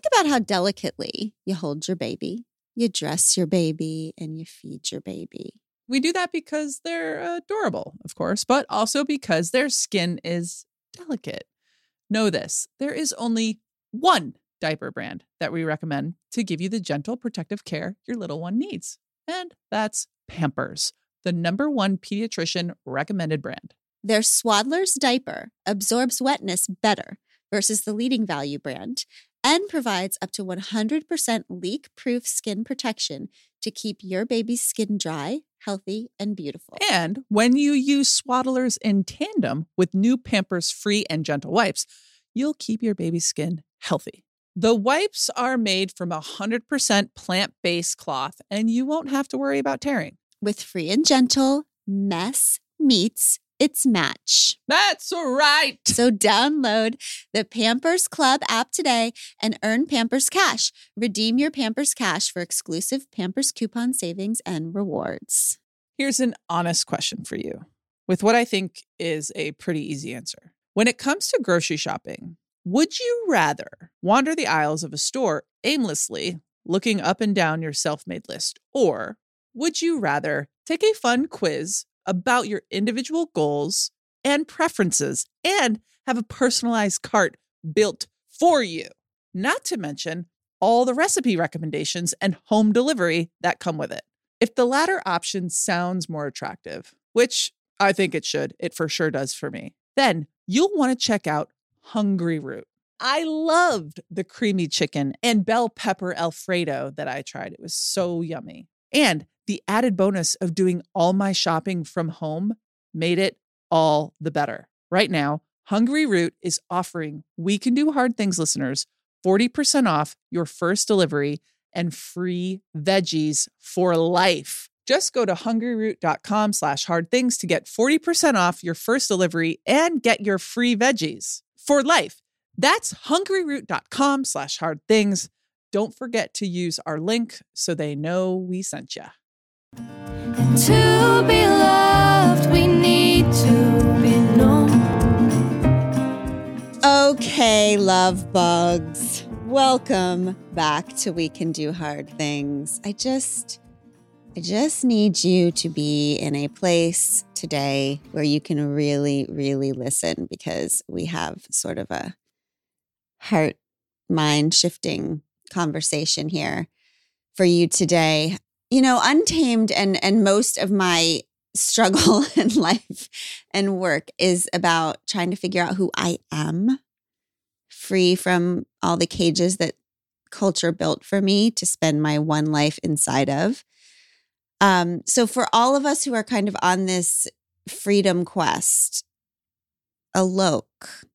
think about how delicately you hold your baby, you dress your baby, and you feed your baby. We do that because they're adorable, of course, but also because their skin is delicate. Know this, there is only one diaper brand that we recommend to give you the gentle protective care your little one needs. And that's Pampers, the #1 pediatrician recommended brand. Their Swaddler's diaper absorbs wetness better versus the leading value brand and provides up to 100% leak-proof skin protection to keep your baby's skin dry, healthy, and beautiful. And when you use Swaddlers in tandem with new Pampers Free and Gentle wipes, you'll keep your baby's skin healthy. The wipes are made from 100% plant-based cloth, and you won't have to worry about tearing. With Free and Gentle, mess meets its match. That's right. So download the Pampers Club app today and earn Pampers Cash. Redeem your Pampers Cash for exclusive Pampers coupon savings and rewards. Here's an honest question for you, with what I think is a pretty easy answer. When it comes to grocery shopping, would you rather wander the aisles of a store aimlessly, looking up and down your self-made list, or would you rather take a fun quiz about your individual goals and preferences and have a personalized cart built for you? Not to mention all the recipe recommendations and home delivery that come with it. If the latter option sounds more attractive, which I think it should, it for sure does for me, then you'll want to check out Hungry Root. I loved the creamy chicken and bell pepper Alfredo that I tried. It was so yummy. And the added bonus of doing all my shopping from home made it all the better. Right now, Hungry Root is offering We Can Do Hard Things listeners 40% off your first delivery and free veggies for life. Just go to hungryroot.com/hardthings to get 40% off your first delivery and get your free veggies for life. That's hungryroot.com/hardthings. Don't forget to use our link so they know we sent you. And to be loved, we need to be known. Okay, love bugs. Welcome back to We Can Do Hard Things. I just need you to be in a place today where you can really, really listen, because we have sort of a heart-mind shifting conversation here for you today. You know, Untamed and most of my struggle in life and work is about trying to figure out who I am, free from all the cages that culture built for me to spend my one life inside of. So for all of us who are kind of on this freedom quest, Alok,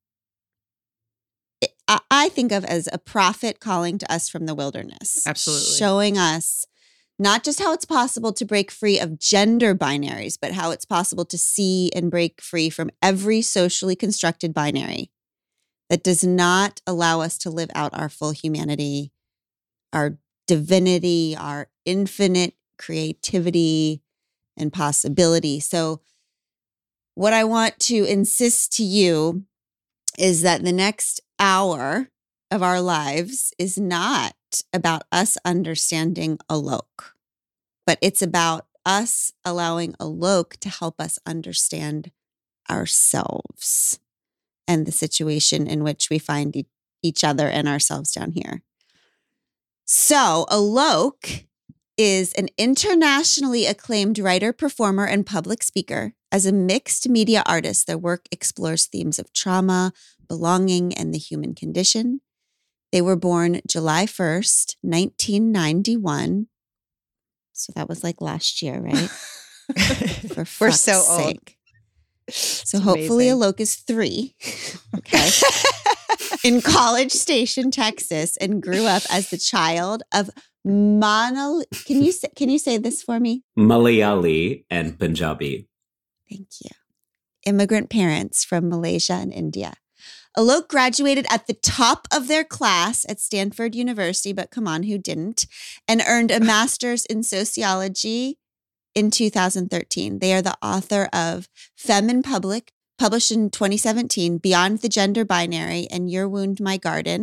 I think of as a prophet calling to us from the wilderness. Absolutely. Showing us not just how it's possible to break free of gender binaries, but how it's possible to see and break free from every socially constructed binary that does not allow us to live out our full humanity, our divinity, our infinite creativity and possibility. So what I want to insist to you is that the next hour of our lives is not about us understanding Alok, but it's about us allowing Alok to help us understand ourselves and the situation in which we find each other and ourselves down here. So Alok is an internationally acclaimed writer, performer, and public speaker. As a mixed media artist, their work explores themes of trauma, belonging, and the human condition. They were born July 1st, 1991. So that was like last year, right? For We're fuck's so old. sake. So hopefully amazing. Alok is 3. Okay. In College Station, Texas, and grew up as the child of Can you say this for me? Malayali and Punjabi. Thank you. Immigrant parents from Malaysia and India. Alok graduated at the top of their class at Stanford University, but come on, who didn't? And earned a master's in sociology in 2013. They are the author of Femme in Public, published in 2017, Beyond the Gender Binary, and Your Wound, My Garden.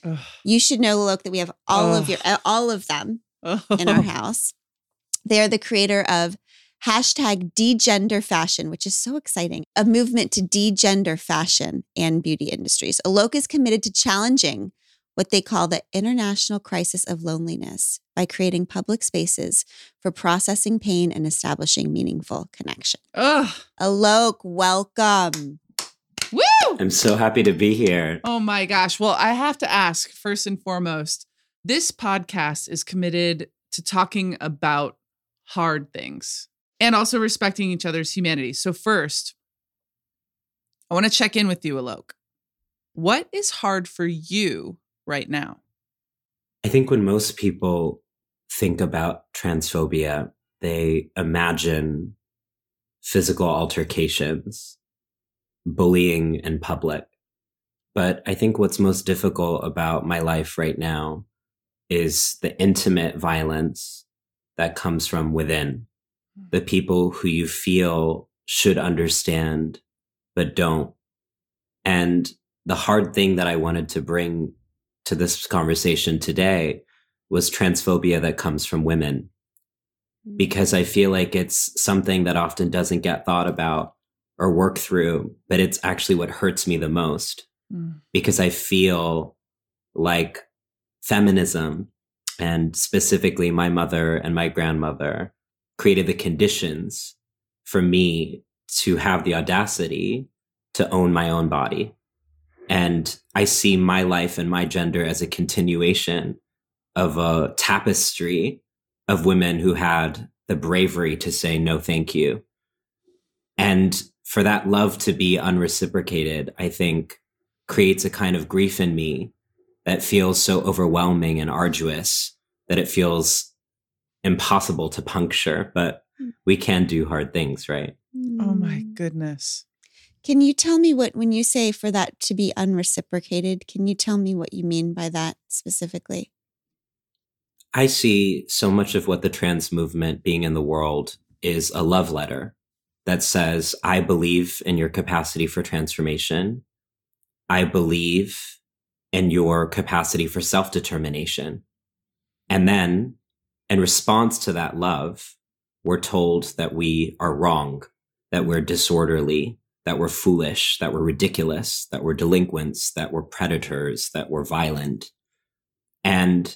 Ugh. You should know, Alok, that we have all of them in our house. They are the creator of #degender fashion, which is so exciting, a movement to degender fashion and beauty industries. Alok is committed to challenging what they call the international crisis of loneliness by creating public spaces for processing pain and establishing meaningful connection. Ugh. Alok, welcome. Woo! I'm so happy to be here. Oh my gosh. Well, I have to ask first and foremost, this podcast is committed to talking about hard things and also respecting each other's humanity. So first, I want to check in with you, Alok. What is hard for you right now? I think when most people think about transphobia, they imagine physical altercations, bullying in public. But I think what's most difficult about my life right now is the intimate violence that comes from within. The people who you feel should understand, but don't. And the hard thing that I wanted to bring to this conversation today was transphobia that comes from women. Because I feel like it's something that often doesn't get thought about or worked through, but it's actually what hurts me the most. Because I feel like feminism, and specifically my mother and my grandmother, created the conditions for me to have the audacity to own my own body. And I see my life and my gender as a continuation of a tapestry of women who had the bravery to say, no, thank you. And for that love to be unreciprocated, I think creates a kind of grief in me that feels so overwhelming and arduous that it feels impossible to puncture. But we can do hard things, right? Oh my goodness. Can you tell me when you say for that to be unreciprocated, can you tell me what you mean by that specifically? I see so much of what the trans movement being in the world is a love letter that says, I believe in your capacity for transformation. I believe in your capacity for self-determination. And then in response to that love, we're told that we are wrong, that we're disorderly, that we're foolish, that we're ridiculous, that we're delinquents, that we're predators, that we're violent. And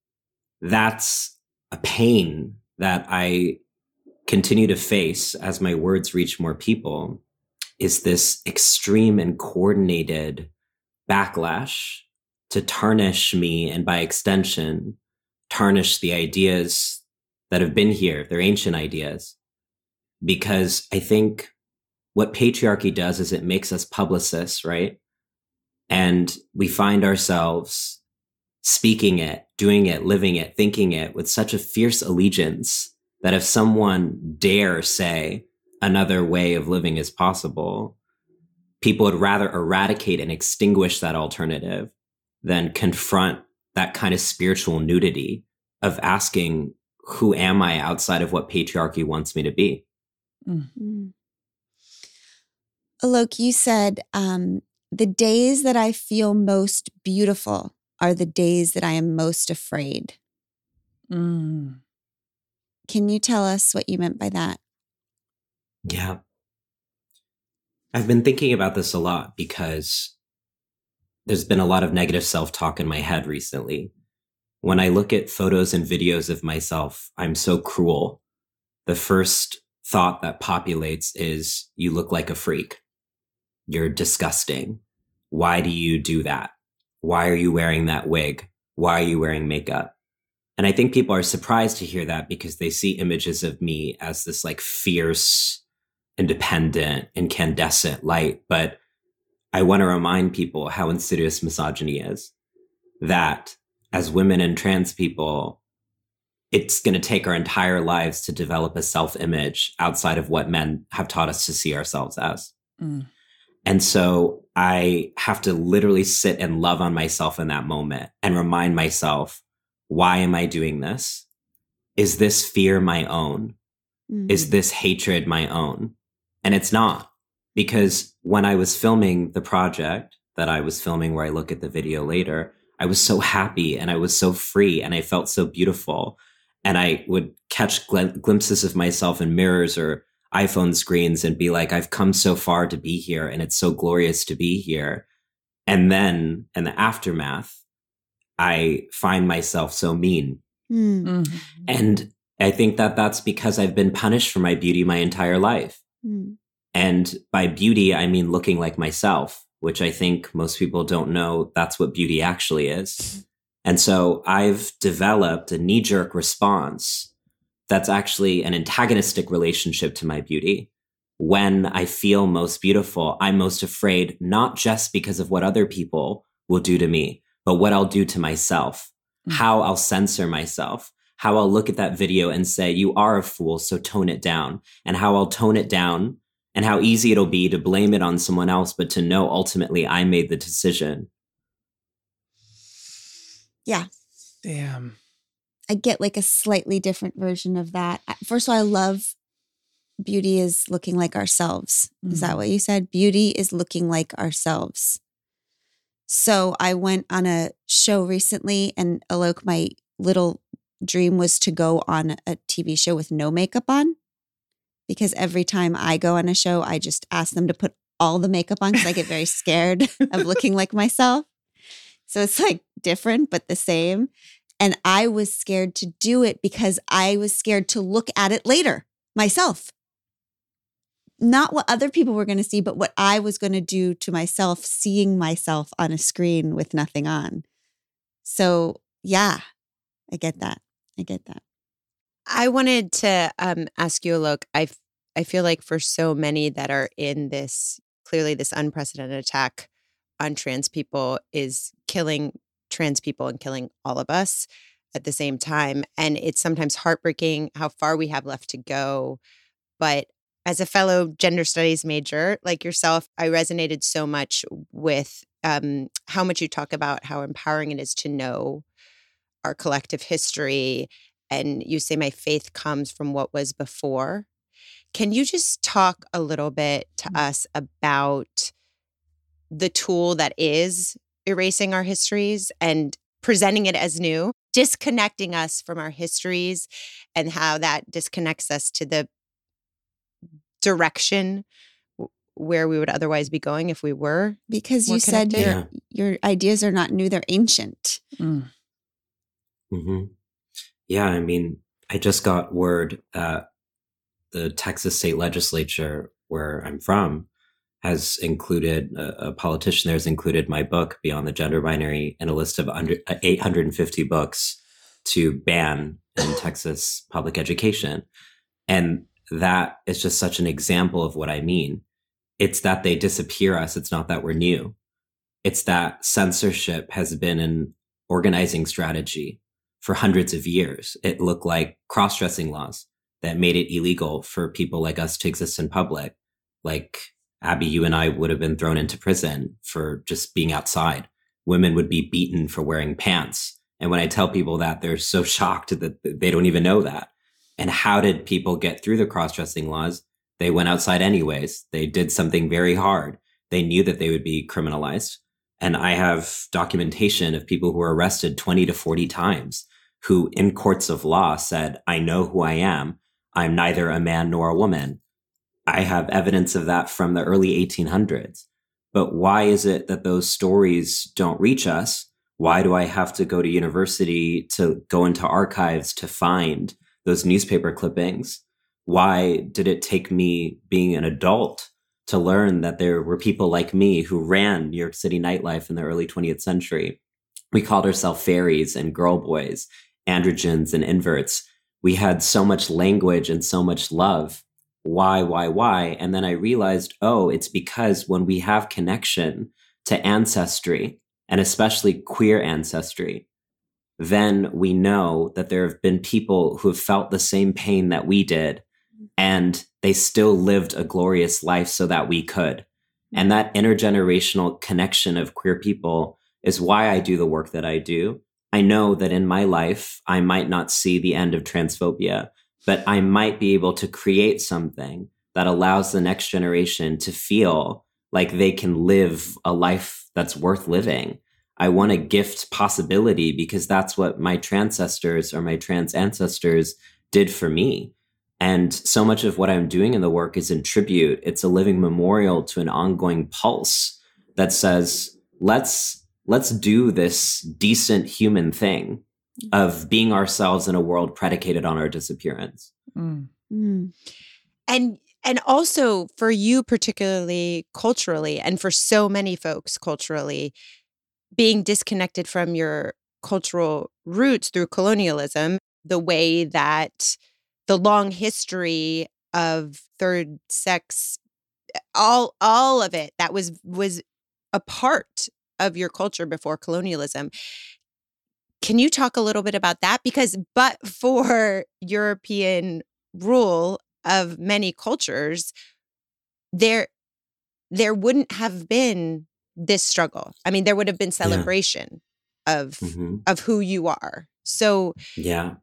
that's a pain that I continue to face as my words reach more people, is this extreme and coordinated backlash to tarnish me and by extension, tarnish the ideas that have been here, they're ancient ideas. Because I think what patriarchy does is it makes us publicists, right? And we find ourselves speaking it, doing it, living it, thinking it with such a fierce allegiance that if someone dare say another way of living is possible, people would rather eradicate and extinguish that alternative than confront that kind of spiritual nudity of asking, who am I outside of what patriarchy wants me to be? Alok, you said, the days that I feel most beautiful are the days that I am most afraid. Can you tell us what you meant by that? Yeah. I've been thinking about this a lot because there's been a lot of negative self-talk in my head recently. When I look at photos and videos of myself, I'm so cruel. The first thought that populates is, you look like a freak. You're disgusting. Why do you do that? Why are you wearing that wig? Why are you wearing makeup? And I think people are surprised to hear that because they see images of me as this like fierce, independent, incandescent light. But I want to remind people how insidious misogyny is. That as women and trans people, it's going to take our entire lives to develop a self-image outside of what men have taught us to see ourselves as. And so I have to literally sit and love on myself in that moment and remind myself, why am I doing this? Is this fear my own? Is this hatred my own? And it's not, because when I was filming the project that I was filming where I look at the video later, I was so happy and I was so free and I felt so beautiful. And I would catch glimpses of myself in mirrors or iPhone screens and be like, I've come so far to be here and it's so glorious to be here. And then in the aftermath, I find myself so mean. Mm-hmm. And I think that that's because I've been punished for my beauty my entire life. And by beauty, I mean looking like myself, which I think most people don't know that's what beauty actually is. And so I've developed a knee-jerk response that's actually an antagonistic relationship to my beauty. When I feel most beautiful, I'm most afraid, not just because of what other people will do to me, but what I'll do to myself, how I'll censor myself, how I'll look at that video and say, you are a fool, so tone it down, and how I'll tone it down and how easy it'll be to blame it on someone else, but to know ultimately I made the decision. Yeah. Damn. I get like a slightly different version of that. First of all, I love beauty is looking like ourselves. Is that what you said? Beauty is looking like ourselves. So I went on a show recently, and Alok, my little dream was to go on a TV show with no makeup on, because every time I go on a show, I just ask them to put all the makeup on because I get very scared of looking like myself. So it's like different, but the same. And I was scared to do it because I was scared to look at it later myself. Not what other people were going to see, but what I was going to do to myself, seeing myself on a screen with nothing on. So yeah, I get that. I get that. I wanted to ask you, Alok, I feel like for so many that are in this, clearly this unprecedented attack on trans people is killing trans people and killing all of us at the same time. And it's sometimes heartbreaking how far we have left to go. But as a fellow gender studies major like yourself, I resonated so much with how much you talk about how empowering it is to know our collective history. And you say, my faith comes from what was before. Can you just talk a little bit to us about the tool that is erasing our histories and presenting it as new, disconnecting us from our histories, and how that disconnects us to the direction where we would otherwise be going if we were? Because you said your ideas are not new, they're ancient. Yeah, I mean, I just got word that the Texas state legislature, where I'm from, has included, a politician there has included my book, Beyond the Gender Binary, in a list of 850 books to ban in Texas public education. And that is just such an example of what I mean. It's that they disappear us. It's not that we're new. It's that censorship has been an organizing strategy for hundreds of years. It looked like cross-dressing laws that made it illegal for people like us to exist in public. Like Abby, you and I would have been thrown into prison for just being outside. Women would be beaten for wearing pants. And when I tell people that, they're so shocked that they don't even know that. And how did people get through the cross-dressing laws? They went outside anyways. They did something very hard. They knew that they would be criminalized. And I have documentation of people who were arrested 20 to 40 times who in courts of law said, I know who I am. I'm neither a man nor a woman. I have evidence of that from the early 1800s. But why is it that those stories don't reach us? Why do I have to go to university to go into archives to find those newspaper clippings? Why did it take me being an adult to learn that there were people like me who ran New York City nightlife in the early 20th century? We called ourselves fairies and girl boys, androgynes and inverts. We had so much language and so much love. Why? And then I realized, it's because when we have connection to ancestry, and especially queer ancestry, then we know that there have been people who have felt the same pain that we did, and they still lived a glorious life so that we could. And that intergenerational connection of queer people is why I do the work that I do. I know that in my life, I might not see the end of transphobia, but I might be able to create something that allows the next generation to feel like they can live a life that's worth living. I want to gift possibility because that's what my transcestors or my trans ancestors did for me. And so much of what I'm doing in the work is in tribute. It's a living memorial to an ongoing pulse that says, let's do this decent human thing of being ourselves in a world predicated on our disappearance. Mm. Mm. And also for you particularly culturally, and for so many folks culturally, being disconnected from your cultural roots through colonialism, the way that the long history of third sex, all of it, that was a part of your culture before colonialism. Can you talk a little bit about that? Because but for European rule of many cultures, there wouldn't have been this struggle. I mean, there would have been celebration of who you are. So yeah,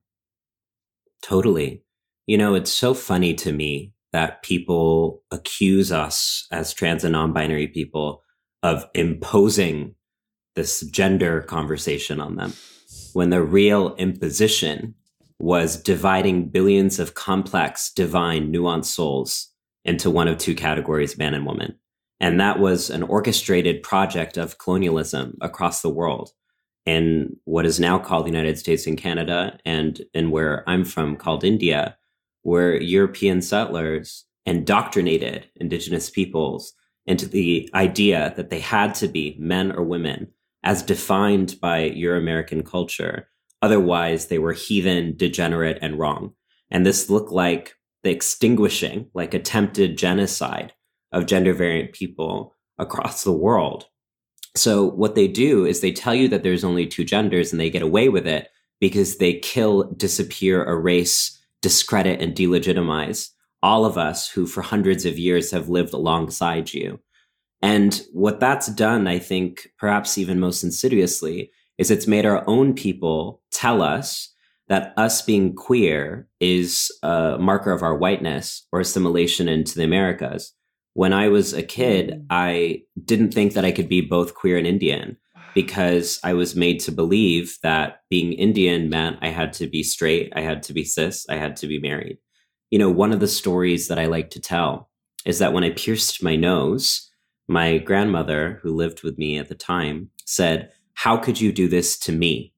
totally. It's so funny to me that people accuse us as trans and non-binary people of imposing this gender conversation on them, when the real imposition was dividing billions of complex, divine, nuanced souls into one of two categories, man and woman. And that was an orchestrated project of colonialism across the world in what is now called the United States and Canada, and in where I'm from called India, where European settlers indoctrinated indigenous peoples into the idea that they had to be men or women as defined by Euro-American culture. Otherwise, they were heathen, degenerate, and wrong. And this looked like the extinguishing, like attempted genocide of gender variant people across the world. So what they do is they tell you that there's only two genders, and they get away with it because they kill, disappear, erase, discredit, and delegitimize all of us who for hundreds of years have lived alongside you. And what that's done, I think, perhaps even most insidiously, is it's made our own people tell us that us being queer is a marker of our whiteness or assimilation into the Americas. When I was a kid, I didn't think that I could be both queer and Indian because I was made to believe that being Indian meant I had to be straight, I had to be cis, I had to be married. One of the stories that I like to tell is that when I pierced my nose, my grandmother, who lived with me at the time, said, "How could you do this to me?"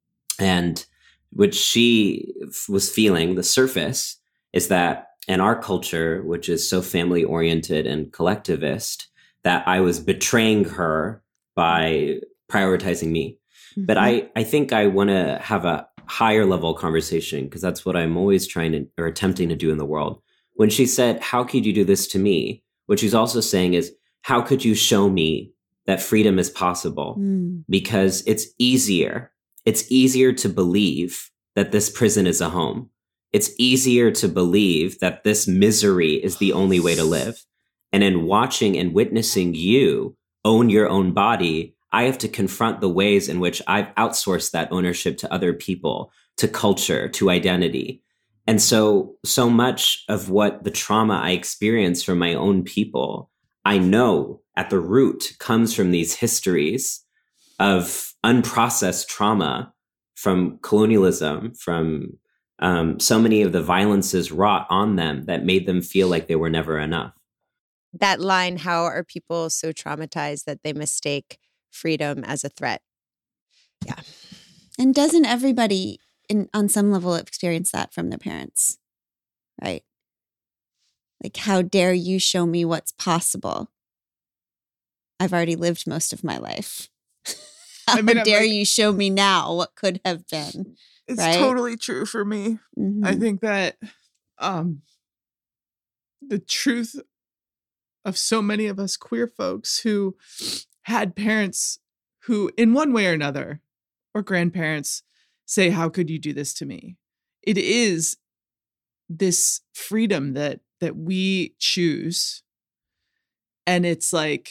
And what she was feeling, the surface, is that in our culture, which is so family oriented and collectivist, that I was betraying her by prioritizing me. Mm-hmm. But I think I want to have a higher level conversation, because that's what I'm always trying to or attempting to do in the world. When she said, "How could you do this to me?" what she's also saying is, how could you show me that freedom is possible? Because it's easier. It's easier to believe that this prison is a home. It's easier to believe that this misery is the only way to live. And in watching and witnessing you own your own body, I have to confront the ways in which I've outsourced that ownership to other people, to culture, to identity. And so much of what the trauma I experience from my own people, I know at the root comes from these histories of unprocessed trauma from colonialism, from so many of the violences wrought on them that made them feel like they were never enough. That line, how are people so traumatized that they mistake freedom as a threat? Yeah. And doesn't everybody on some level experience that from their parents? Right? Like, how dare you show me what's possible? I've already lived most of my life. How dare you show me now what could have been? It's right? totally true for me. Mm-hmm. I think that the truth of so many of us queer folks who had parents who, in one way or another, or grandparents, say, "How could you do this to me?" It is this freedom that we choose. And it's like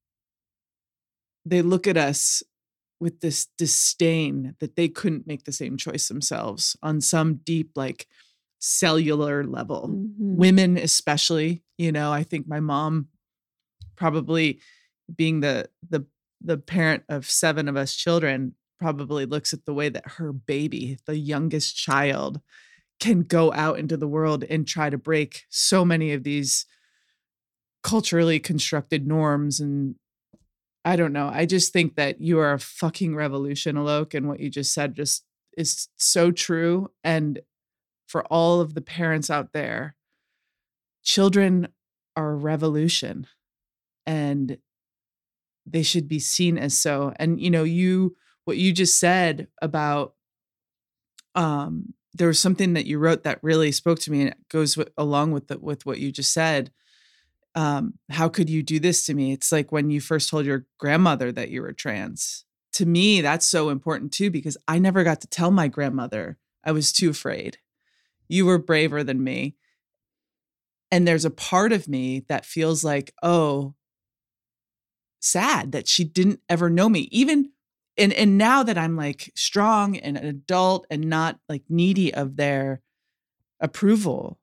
they look at us with this disdain that they couldn't make the same choice themselves on some deep, like, cellular level. Mm-hmm. Women especially, I think my mom probably being the the parent of 7 of us children probably looks at the way that her baby, the youngest child, can go out into the world and try to break so many of these culturally constructed norms. And I don't know. I just think that you are a fucking revolution, Alok. And what you just said just is so true. And for all of the parents out there, children are a revolution and they should be seen as so. And, what you just said about, there was something that you wrote that really spoke to me, and it goes along with what you just said. How could you do this to me? It's like when you first told your grandmother that you were trans. To me, that's so important too, because I never got to tell my grandmother. I was too afraid. You were braver than me. And there's a part of me that feels like, oh, sad that she didn't ever know me. Even, and now that I'm like strong and an adult and not like needy of their approval,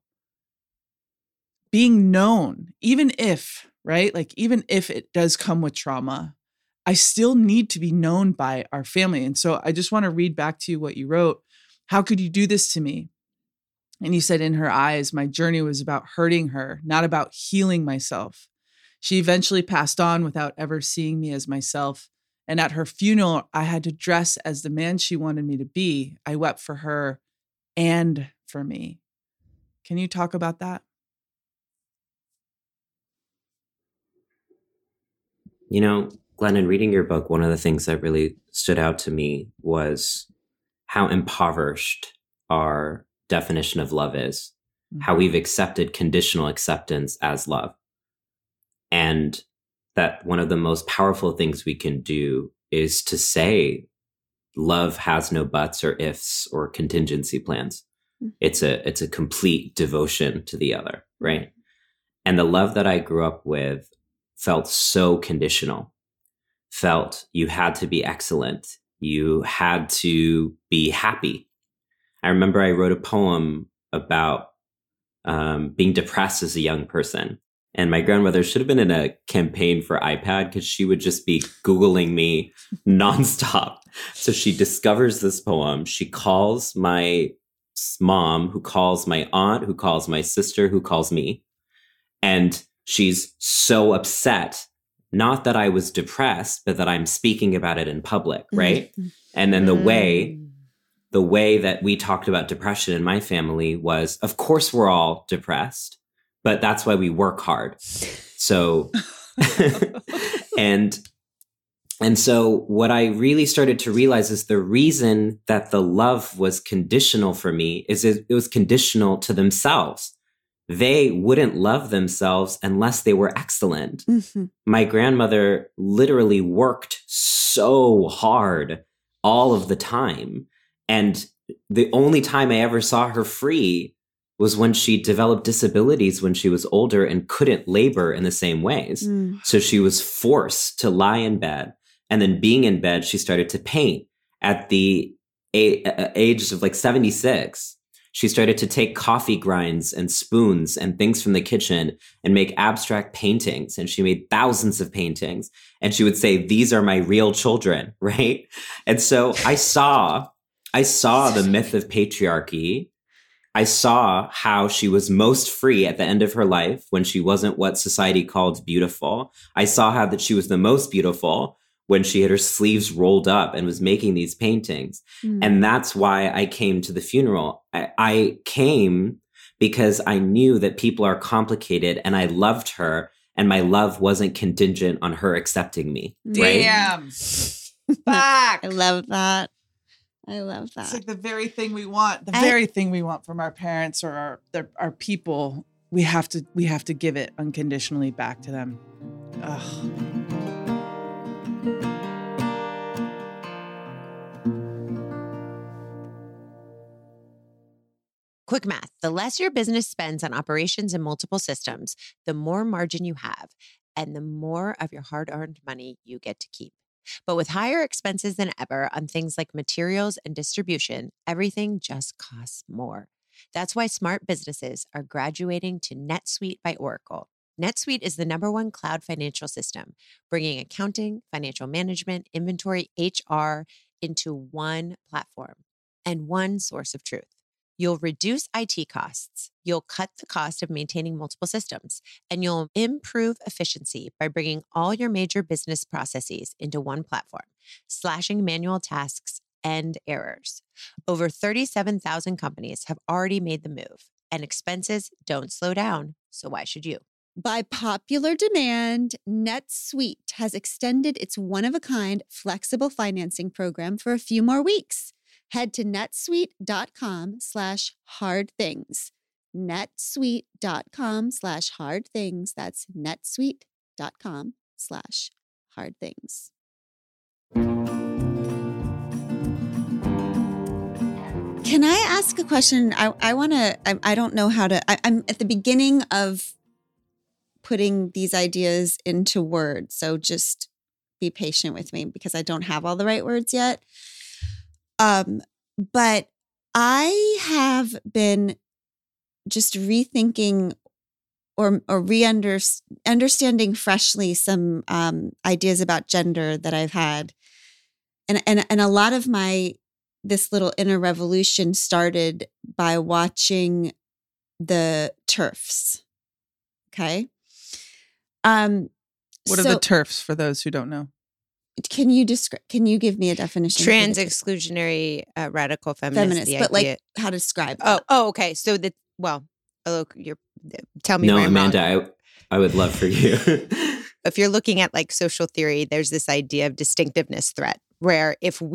being known, even if, right? Like, even if it does come with trauma, I still need to be known by our family. And so I just want to read back to you what you wrote. How could you do this to me? And you said, in her eyes, my journey was about hurting her, not about healing myself. She eventually passed on without ever seeing me as myself. And at her funeral, I had to dress as the man she wanted me to be. I wept for her and for me. Can you talk about that? Glenn, in reading your book, one of the things that really stood out to me was how impoverished our definition of love is, how we've accepted conditional acceptance as love. And that one of the most powerful things we can do is to say love has no buts or ifs or contingency plans. It's a complete devotion to the other, right? And the love that I grew up with felt so conditional, felt you had to be excellent. You had to be happy. I remember I wrote a poem about being depressed as a young person. And my grandmother should have been in a campaign for iPad because she would just be Googling me nonstop. So she discovers this poem. She calls my mom, who calls my aunt, who calls my sister, who calls me. And she's so upset, not that I was depressed, but that I'm speaking about it in public, right? Mm-hmm. And then the way that we talked about depression in my family was, of course, we're all depressed, but that's why we work hard. So, and so what I really started to realize is the reason that the love was conditional for me is it was conditional to themselves. They wouldn't love themselves unless they were excellent. Mm-hmm. My grandmother literally worked so hard all of the time. And the only time I ever saw her free was when she developed disabilities when she was older and couldn't labor in the same ways. So she was forced to lie in bed. And then being in bed, she started to paint. At the age of like 76, she started to take coffee grinds and spoons and things from the kitchen and make abstract paintings. And she made thousands of paintings. And she would say, these are my real children, right? And so I saw the myth of patriarchy. I saw how she was most free at the end of her life when she wasn't what society called beautiful. I saw how that she was the most beautiful when she had her sleeves rolled up and was making these paintings. And that's why I came to the funeral. I came because I knew that people are complicated and I loved her and my love wasn't contingent on her accepting me. Damn. Right? Back. I love that. I love that. It's like the very thing we want, very thing we want from our parents or our people. We have to give it unconditionally back to them. Ugh. Quick math. The less your business spends on operations and multiple systems, the more margin you have and the more of your hard-earned money you get to keep. But with higher expenses than ever on things like materials and distribution, everything just costs more. That's why smart businesses are graduating to NetSuite by Oracle. NetSuite is the #1 cloud financial system, bringing accounting, financial management, inventory, HR into one platform and one source of truth. You'll reduce IT costs, you'll cut the cost of maintaining multiple systems, and you'll improve efficiency by bringing all your major business processes into one platform, slashing manual tasks and errors. Over 37,000 companies have already made the move, and expenses don't slow down, so why should you? By popular demand, NetSuite has extended its one-of-a-kind flexible financing program for a few more weeks. Head to netsuite.com/hardthings. netsuite.com/hardthings. That's netsuite.com/hardthings. Can I ask a question? I don't know how to, I'm at the beginning of putting these ideas into words. So just be patient with me because I don't have all the right words yet. But I have been just rethinking or understanding freshly some ideas about gender that I've had. And a lot of this little inner revolution started by watching the TERFs. Okay. What are the TERFs for those who don't know? Can you give me a definition? Trans exclusionary radical feminist. But like how to describe that. Okay. So tell me. No, where I'm Amanda, wrong. I would love for you. If you're looking at like social theory, there's this idea of distinctiveness threat, where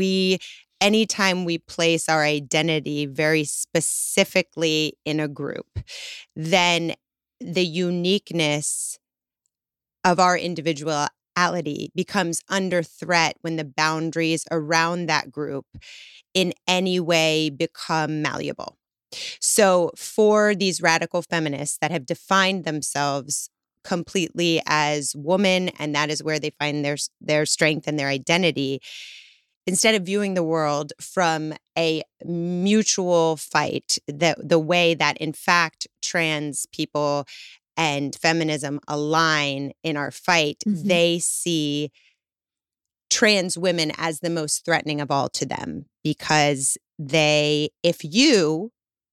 anytime we place our identity very specifically in a group, then the uniqueness of our individuality becomes under threat when the boundaries around that group in any way become malleable. So for these radical feminists that have defined themselves completely as women, and that is where they find their strength and their identity, instead of viewing the world from a mutual fight, the way that in fact trans people and feminism align in our fight, they see trans women as the most threatening of all to them, because if you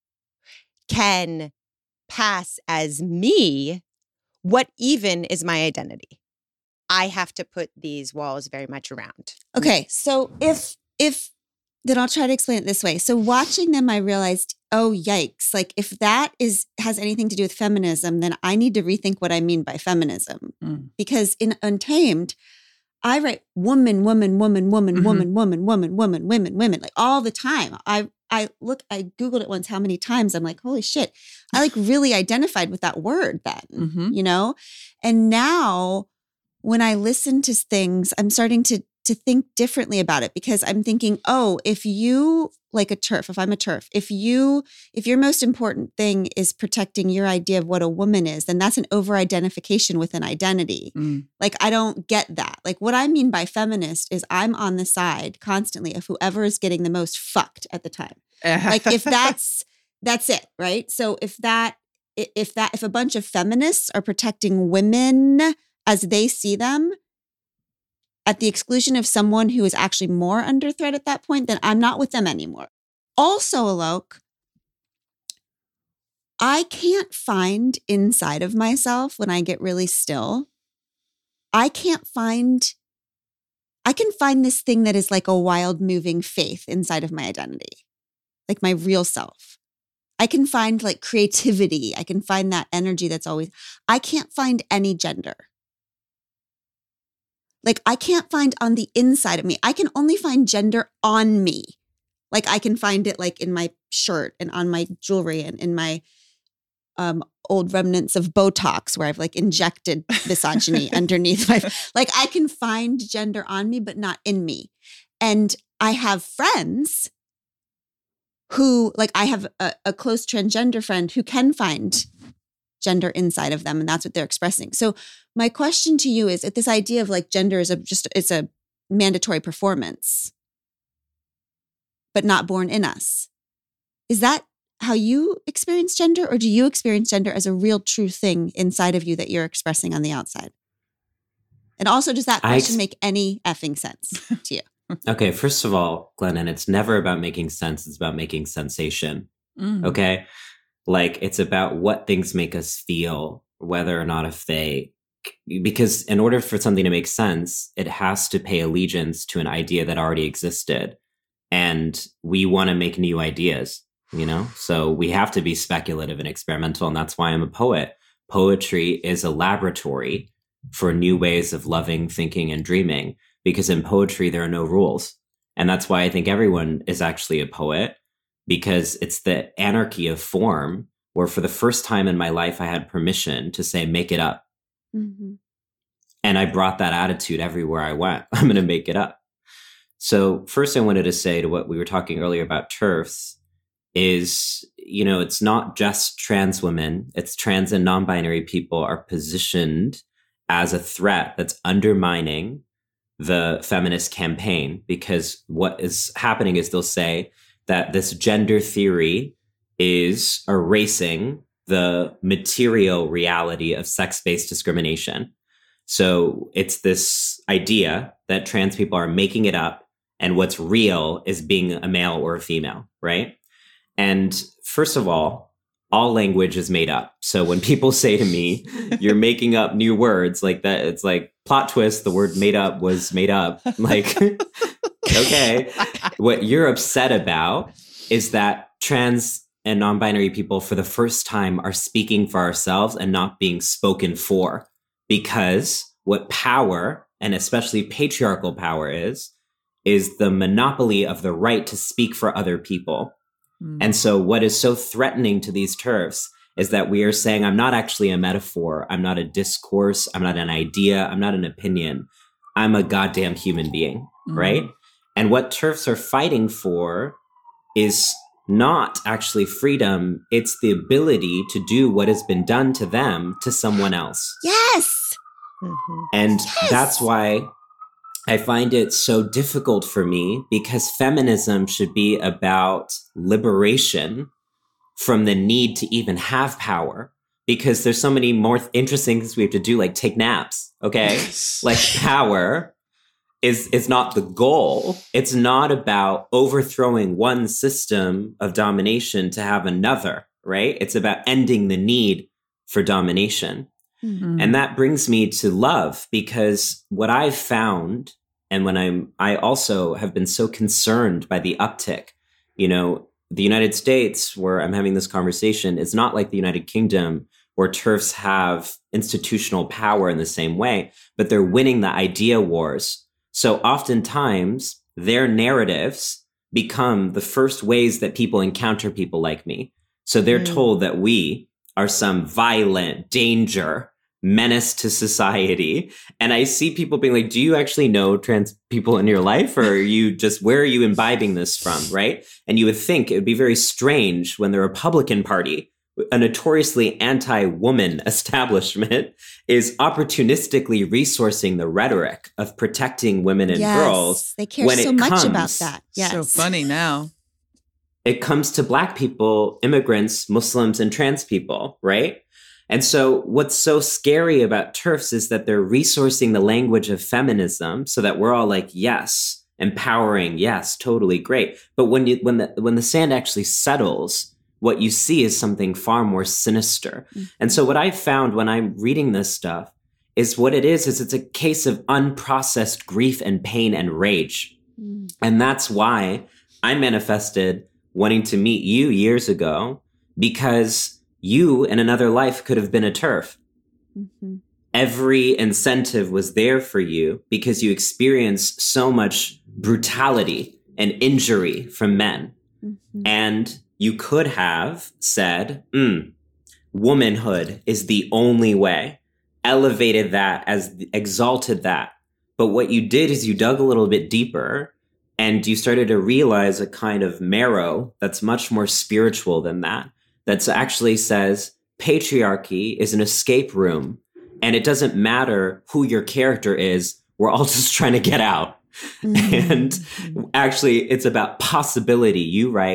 can pass as me, what even is my identity? I have to put these walls very much around. Okay, so if then I'll try to explain it this way. So watching them, I realized, oh yikes! Like if that has anything to do with feminism, then I need to rethink what I mean by feminism. Because in Untamed, I write woman, woman, woman, woman, woman, woman, woman, woman, women, women, like all the time. I Googled it once how many times. I'm like, holy shit. I like really identified with that word then, you know? And now when I listen to things, I'm starting to think differently about it, because I'm thinking, oh, if you like a TERF, if I'm a TERF, if your most important thing is protecting your idea of what a woman is, then that's an over-identification with an identity. Like, I don't get that. Like, what I mean by feminist is I'm on the side constantly of whoever is getting the most fucked at the time. Like, if that's it, right? So if a bunch of feminists are protecting women as they see them, at the exclusion of someone who is actually more under threat at that point, then I'm not with them anymore. Also, Alok, I can't find inside of myself when I get really still. I can find this thing that is like a wild moving faith inside of my identity, like my real self. I can find like creativity. I can find that energy that's always, I can't find any gender. Like, I can't find on the inside of me. I can only find gender on me. Like, I can find it like in my shirt and on my jewelry and in my old remnants of Botox where I've like injected misogyny underneath my, like, I can find gender on me, but not in me. And I have friends who, like, I have a close transgender friend who can find gender inside of them, and that's what they're expressing. So my question to you is, if this idea of like gender is it's a mandatory performance, but not born in us, is that how you experience gender, or do you experience gender as a real true thing inside of you that you're expressing on the outside? And also, does that question make any effing sense to you? Okay, first of all, Glennon, it's never about making sense. It's about making sensation. Okay? Like, it's about what things make us feel, whether or not if they... Because in order for something to make sense, it has to pay allegiance to an idea that already existed. And we want to make new ideas, you know? So we have to be speculative and experimental. And that's why I'm a poet. Poetry is a laboratory for new ways of loving, thinking, and dreaming. Because in poetry, there are no rules. And that's why I think everyone is actually a poet, because it's the anarchy of form where for the first time in my life, I had permission to say, make it up. Mm-hmm. And I brought that attitude everywhere I went. I'm going to make it up. So first I wanted to say to what we were talking earlier about TERFs is, you know, it's not just trans women, it's trans and non-binary people are positioned as a threat that's undermining the feminist campaign, because what is happening is they'll say that this gender theory is erasing the material reality of sex-based discrimination. So it's this idea that trans people are making it up, and what's real is being a male or a female, right? And first of all language is made up. So when people say to me, you're making up new words like that, it's like plot twist, the word made up was made up. Like, okay. What you're upset about is that trans and non-binary people for the first time are speaking for ourselves and not being spoken for. Because what power, and especially patriarchal power is the monopoly of the right to speak for other people. And so what is so threatening to these TERFs is that we are saying, I'm not actually a metaphor. I'm not a discourse. I'm not an idea. I'm not an opinion. I'm a goddamn human being, right? And what TERFs are fighting for is not actually freedom. It's the ability to do what has been done to them to someone else. Yes. And that's why I find it so difficult for me, because feminism should be about liberation from the need to even have power, because there's so many more interesting things we have to do, like take naps, okay? Like power is not the goal. It's not about overthrowing one system of domination to have another, right? It's about ending the need for domination. And that brings me to love, because what I've found, and when I also have been so concerned by the uptick, you know, the United States, where I'm having this conversation, is not like the United Kingdom, where TERFs have institutional power in the same way, but they're winning the idea wars. So oftentimes their narratives become the first ways that people encounter people like me. So they're told that we are some violent danger, menace to society. And I see people being like, do you actually know trans people in your life? Or are you just, where are you imbibing this from? Right. And you would think it would be very strange when the Republican Party, a notoriously anti-woman establishment, is opportunistically resourcing the rhetoric of protecting women and girls. They care so much about that. Yes. So funny now. It comes to Black people, immigrants, Muslims, and trans people, right? And so what's so scary about TERFs is that they're resourcing the language of feminism so that we're all like, yes, empowering, yes, totally great. But when the sand actually settles, what you see is something far more sinister. And so what I found when I'm reading this stuff is what it is it's a case of unprocessed grief and pain and rage. And that's why I manifested wanting to meet you years ago, because you in another life could have been a TERF. Every incentive was there for you because you experienced so much brutality and injury from men. And you could have said, womanhood is the only way, elevated that, as exalted that. But what you did is you dug a little bit deeper and you started to realize a kind of marrow that's much more spiritual than that. That actually says patriarchy is an escape room, and it doesn't matter who your character is. We're all just trying to get out. And actually, it's about possibility. You write,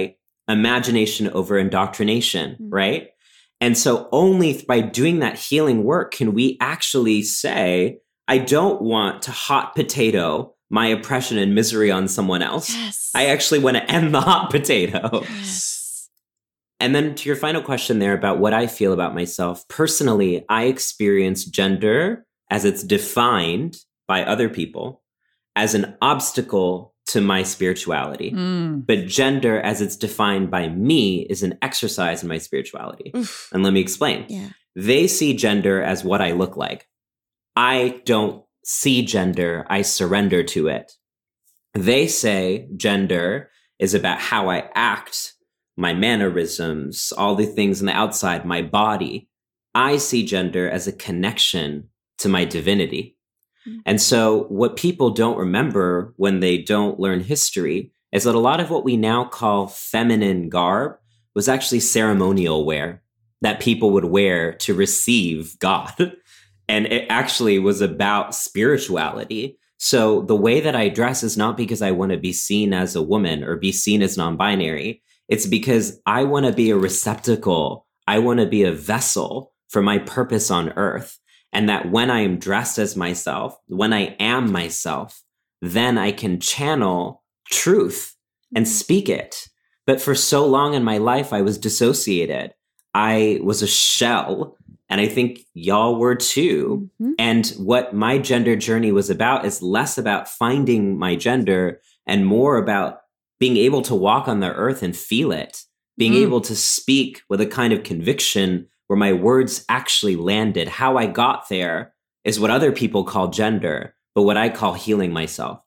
imagination over indoctrination, right? And so only by doing that healing work can we actually say, I don't want to hot potato my oppression and misery on someone else. Yes. I actually want to end the hot potato. Yes. And then to your final question there about what I feel about myself, personally, I experience gender as it's defined by other people as an obstacle to my spirituality. But gender as it's defined by me is an exercise in my spirituality. Oof. And let me explain. Yeah. They see gender as what I look like. I don't see gender, I surrender to it. They say gender is about how I act, my mannerisms, all the things on the outside, my body. I see gender as a connection to my divinity. And so what people don't remember when they don't learn history is that a lot of what we now call feminine garb was actually ceremonial wear that people would wear to receive God. And it actually was about spirituality. So the way that I dress is not because I want to be seen as a woman or be seen as non-binary. It's because I want to be a receptacle. I want to be a vessel for my purpose on earth. And that when I am dressed as myself, when I am myself, then I can channel truth and speak it. But for so long in my life, I was dissociated. I was a shell. And I think y'all were too. And what my gender journey was about is less about finding my gender and more about being able to walk on the earth and feel it, being able to speak with a kind of conviction where my words actually landed. How I got there is what other people call gender, but what I call healing myself.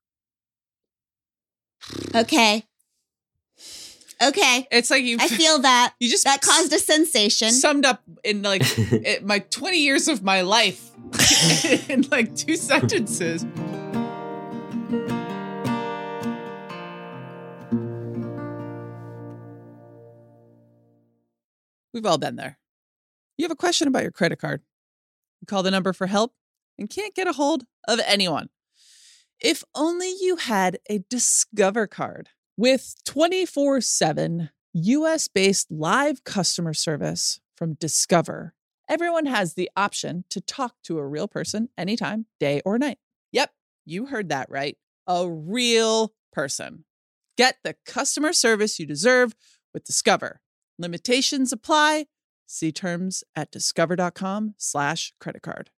Okay. It's like I feel that. You just that caused a sensation. summed up in like my 20 years of my life in like 2 sentences. We've all been there. You have a question about your credit card. You call the number for help and can't get a hold of anyone. If only you had a Discover card. With 24/7 US-based live customer service from Discover, everyone has the option to talk to a real person anytime, day or night. Yep, you heard that right. A real person. Get the customer service you deserve with Discover. Limitations apply. See terms at discover.com/creditcard.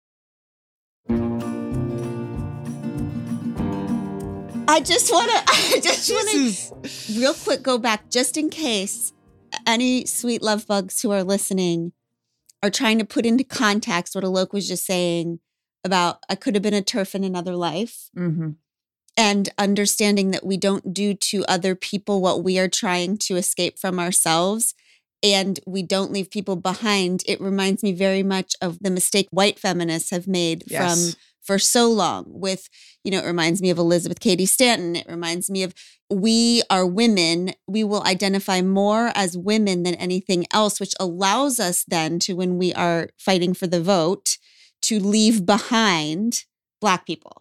I just want to real quick go back just in case any sweet love bugs who are listening are trying to put into context what Alok was just saying about I could have been a TERF in another life. And understanding that we don't do to other people what we are trying to escape from ourselves. And we don't leave people behind. It reminds me very much of the mistake white feminists have made for so long with, it reminds me of Elizabeth Cady Stanton. It reminds me of we are women. We will identify more as women than anything else, which allows us then to, when we are fighting for the vote, to leave behind Black people,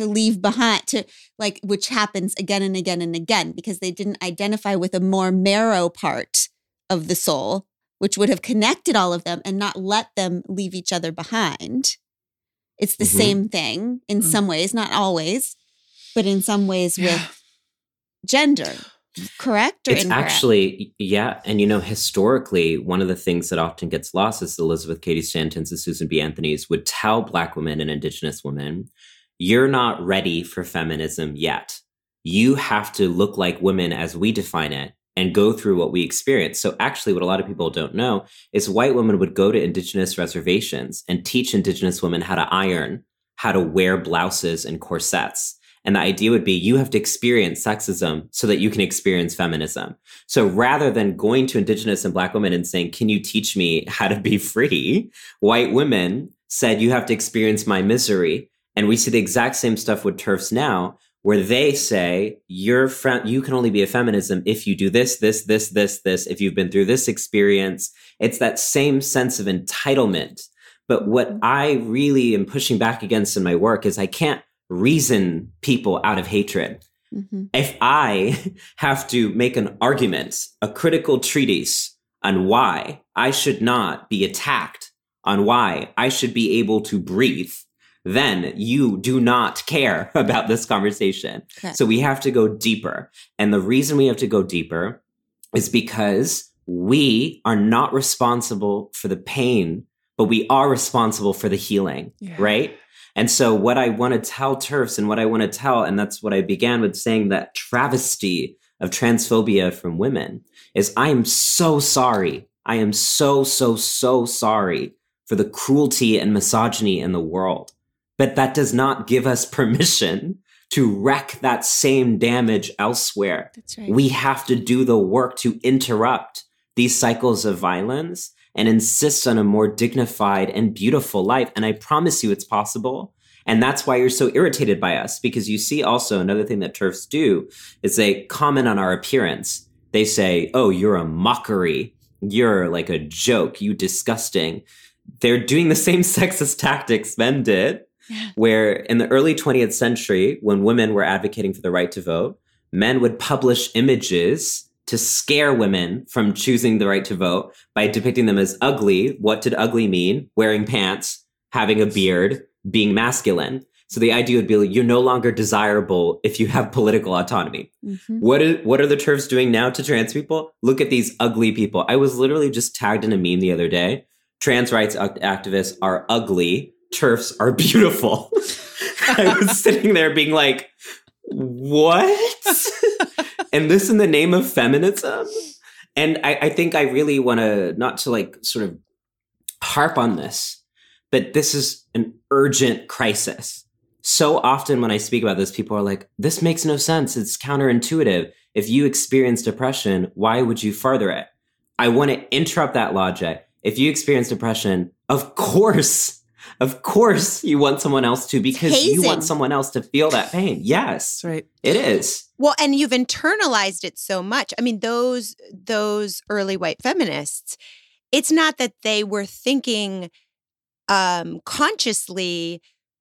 which happens again and again and again, because they didn't identify with a more marrow part of the soul, which would have connected all of them and not let them leave each other behind. It's the same thing in some ways, not always, but in some ways with gender, correct or it's incorrect? Actually, yeah. And, historically, one of the things that often gets lost is Elizabeth Cady Stantons and Susan B. Anthony's would tell Black women and Indigenous women, you're not ready for feminism yet. You have to look like women as we define it and go through what we experience. So actually, what a lot of people don't know is white women would go to Indigenous reservations and teach Indigenous women how to iron, how to wear blouses and corsets. And the idea would be you have to experience sexism so that you can experience feminism. So rather than going to Indigenous and Black women and saying, can you teach me how to be free? White women said, you have to experience my misery. And we see the exact same stuff with TERFs now, where they say, you can only be a feminism if you do this, this, this, this, this, if you've been through this experience. It's that same sense of entitlement. But what I really am pushing back against in my work is I can't reason people out of hatred. Mm-hmm. If I have to make an argument, a critical treatise on why I should not be attacked, on why I should be able to breathe, then you do not care about this conversation. Okay. So we have to go deeper. And the reason we have to go deeper is because we are not responsible for the pain, but we are responsible for the healing, right? And so what I want to tell TERFs and what I want to tell, and that's what I began with saying, that travesty of transphobia from women, is I am so sorry. I am so sorry for the cruelty and misogyny in the world. But that does not give us permission to wreak that same damage elsewhere. That's right. We have to do the work to interrupt these cycles of violence and insist on a more dignified and beautiful life. And I promise you it's possible. And that's why you're so irritated by us, because you see also another thing that TERFs do is they comment on our appearance. They say, oh, you're a mockery. You're like a joke. You disgusting. They're doing the same sexist tactics men did, where in the early 20th century, when women were advocating for the right to vote, men would publish images to scare women from choosing the right to vote by depicting them as ugly. What did ugly mean? Wearing pants, having a beard, being masculine. So the idea would be like, you're no longer desirable if you have political autonomy. Mm-hmm. What are the TERFs doing now to trans people? Look at these ugly people. I was literally just tagged in a meme the other day. Trans rights activists are ugly. TERFs are beautiful. I was sitting there being like, what? And this in the name of feminism? And I think I really want to, not to like sort of harp on this, but this is an urgent crisis. So often when I speak about this, people are like, this makes no sense. It's counterintuitive. If you experience depression, why would you further it? I want to interrupt that logic. If you experience depression, of course you want someone else to, because you want someone else to feel that pain. Yes, That's right. It is. Well, and you've internalized it so much. I mean, those early white feminists, it's not that they were thinking consciously,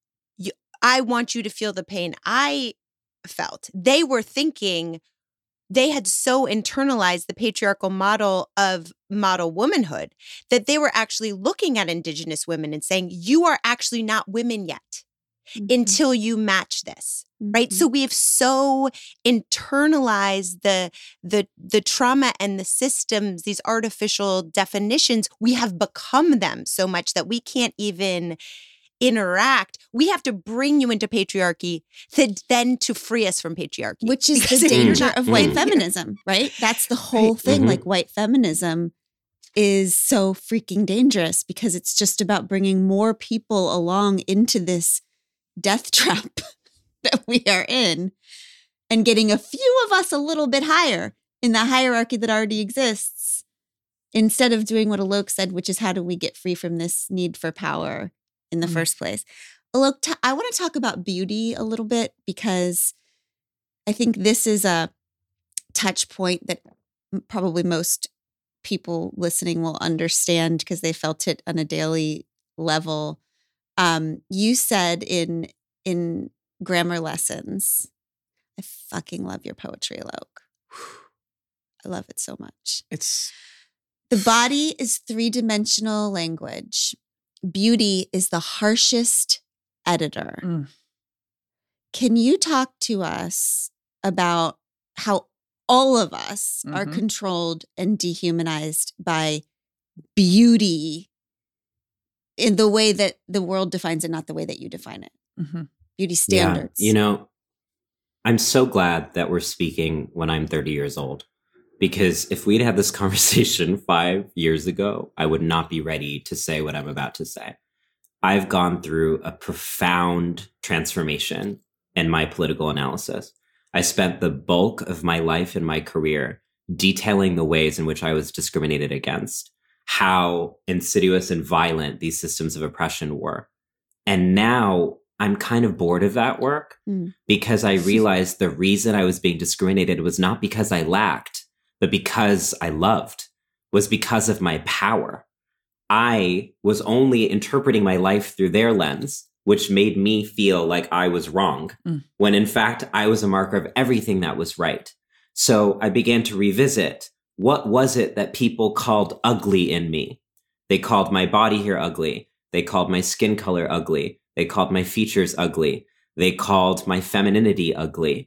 I want you to feel the pain I felt. They were thinking, they had so internalized the patriarchal model of model womanhood that they were actually looking at Indigenous women and saying, you are actually not women yet until you match this, right? So we have so internalized the trauma and the systems, these artificial definitions, we have become them so much that we can't even interact. We have to bring you into patriarchy then to free us from patriarchy. Which is the danger of white feminism, right? That's the whole thing. Like white feminism is so freaking dangerous because it's just about bringing more people along into this death trap that we are in and getting a few of us a little bit higher in the hierarchy that already exists, instead of doing what Alok said, which is how do we get free from this need for power in the first place. Alok, I want to talk about beauty a little bit, because I think this is a touch point that probably most people listening will understand because they felt it on a daily level. You said in grammar lessons, I fucking love your poetry, Alok. I love it so much. The body is three-dimensional language. Beauty is the harshest editor. Can you talk to us about how all of us are controlled and dehumanized by beauty in the way that the world defines it, not the way that you define it? Beauty standards. Yeah, you know, I'm so glad that we're speaking when I'm 30 years old, because if we'd had this conversation 5 years ago, I would not be ready to say what I'm about to say. I've gone through a profound transformation in my political analysis. I spent the bulk of my life and my career detailing the ways in which I was discriminated against, how insidious and violent these systems of oppression were. And now I'm kind of bored of that work because I realized the reason I was being discriminated was not because I lacked, but because I loved, was because of my power. I was only interpreting my life through their lens. which made me feel like I was wrong, when in fact, I was a marker of everything that was right. So I began to revisit, what was it that people called ugly in me? They called my body hair ugly. They called my skin color ugly. They called my features ugly. They called my femininity ugly.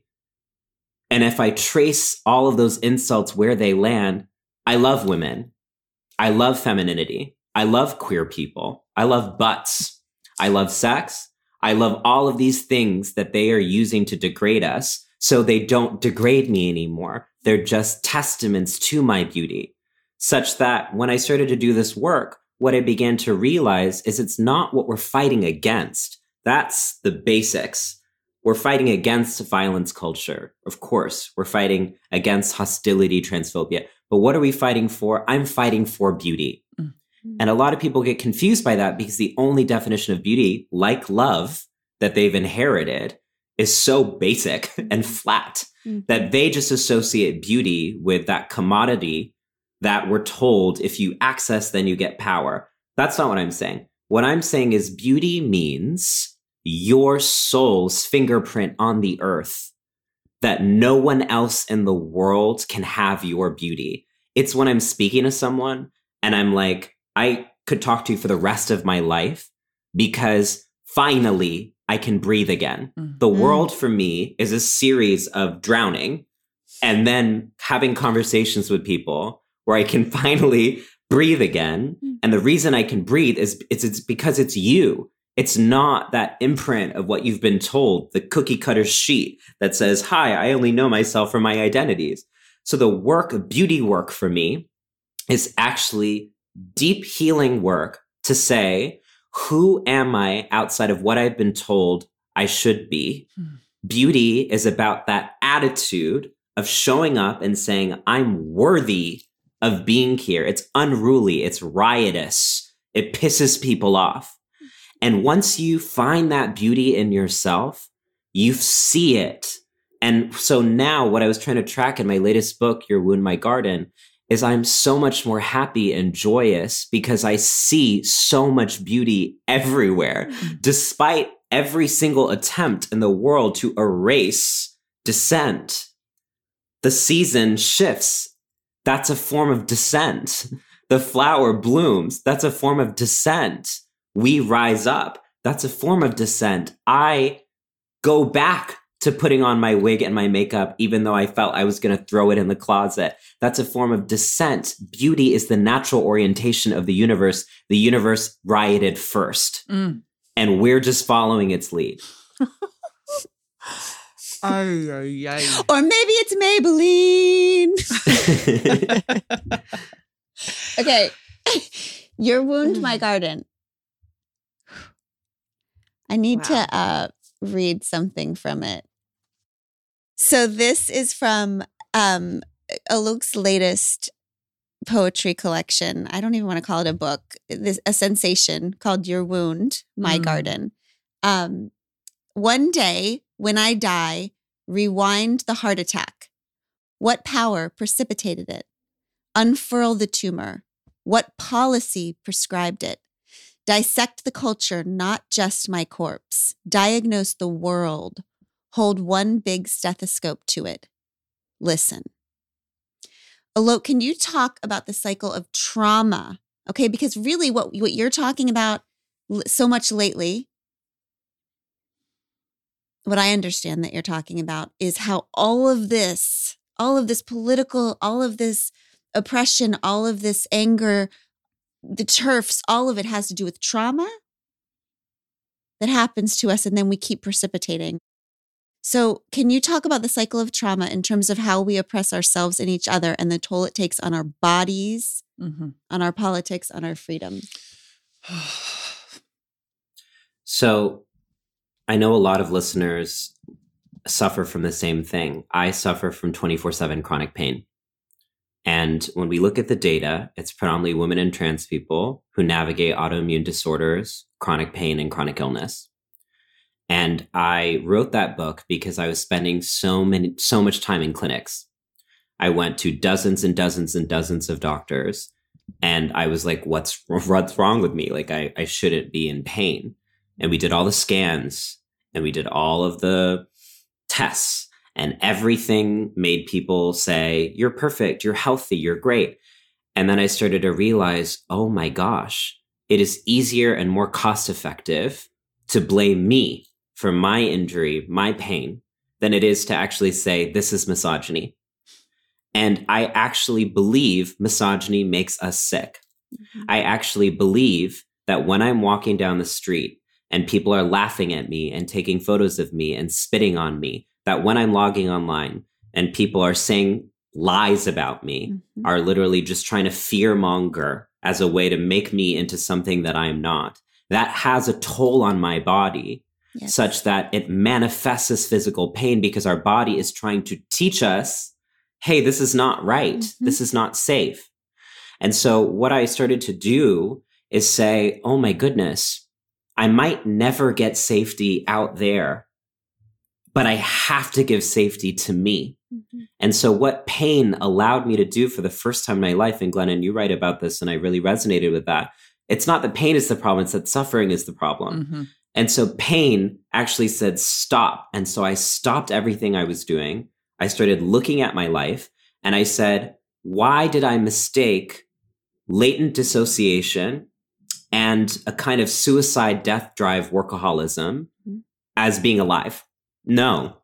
And if I trace all of those insults where they land, I love women. I love femininity. I love queer people. I love butts. I love sex. I love all of these things that they are using to degrade us, so they don't degrade me anymore. They're just testaments to my beauty, such that when I started to do this work, what I began to realize is it's not what we're fighting against. That's the basics. We're fighting against violence culture. Of course, we're fighting against hostility, transphobia. But what are we fighting for? I'm fighting for beauty. And a lot of people get confused by that because the only definition of beauty, like love, that they've inherited is so basic and flat that they just associate beauty with that commodity that we're told if you access, then you get power. That's not what I'm saying. What I'm saying is beauty means your soul's fingerprint on the earth, that no one else in the world can have your beauty. It's when I'm speaking to someone and I'm like, I could talk to you for the rest of my life because finally I can breathe again. The world for me is a series of drowning and then having conversations with people where I can finally breathe again. And the reason I can breathe is it's because it's you. It's not that imprint of what you've been told, the cookie cutter sheet that says, hi, I only know myself from my identities. So the work of beauty work for me is actually deep healing work to say, who am I outside of what I've been told I should be? Beauty is about that attitude of showing up and saying, I'm worthy of being here. It's unruly. It's riotous. It pisses people off. And once you find that beauty in yourself, you see it. And so now what I was trying to track in my latest book, Your Wound, My Garden, is I'm so much more happy and joyous because I see so much beauty everywhere, despite every single attempt in the world to erase dissent. The season shifts. That's a form of dissent. The flower blooms. That's a form of dissent. We rise up. That's a form of dissent. I go back to putting on my wig and my makeup, even though I felt I was going to throw it in the closet. That's a form of dissent. Beauty is the natural orientation of the universe. The universe rioted first, and we're just following its lead. Or maybe it's Maybelline. Okay. Your Wound, My Garden. I need to read something from it. So this is from Alok's latest poetry collection. I don't even want to call it a book. A sensation called Your Wound, My Garden. One day, when I die, rewind the heart attack. What power precipitated it? Unfurl the tumor. What policy prescribed it? Dissect the culture, not just my corpse. Diagnose the world. Hold one big stethoscope to it. Listen. Alok, can you talk about the cycle of trauma? Okay, because really what you're talking about so much lately, what I understand that you're talking about is how all of this political, all of this oppression, all of this anger, the turfs, all of it has to do with trauma that happens to us and then we keep precipitating. So can you talk about the cycle of trauma in terms of how we oppress ourselves and each other and the toll it takes on our bodies, on our politics, on our freedom? So I know a lot of listeners suffer from the same thing. I suffer from 24/7 chronic pain. And when we look at the data, it's predominantly women and trans people who navigate autoimmune disorders, chronic pain, and chronic illness. And I wrote that book because I was spending so much time in clinics. I went to dozens and dozens and dozens of doctors, and I was like, what's wrong with me? Like, I shouldn't be in pain. and we did all the scans and we did all of the tests, and everything made people say, you're perfect, you're healthy, you're great. And then I started to realize, oh my gosh, it is easier and more cost effective to blame me for my injury, my pain, than it is to actually say, this is misogyny. And I actually believe misogyny makes us sick. I actually believe that when I'm walking down the street and people are laughing at me and taking photos of me and spitting on me, that when I'm logging online and people are saying lies about me, are literally just trying to fearmonger as a way to make me into something that I'm not, that has a toll on my body, such that it manifests as physical pain because our body is trying to teach us, hey, this is not right. This is not safe. And so what I started to do is say, oh my goodness, I might never get safety out there, but I have to give safety to me. And so what pain allowed me to do for the first time in my life, and Glennon, you write about this, and I really resonated with that. It's not that pain is the problem, it's that suffering is the problem. And so pain actually said, stop. And so I stopped everything I was doing. I started looking at my life and I said, why did I mistake latent dissociation and a kind of suicide death drive workaholism as being alive? No,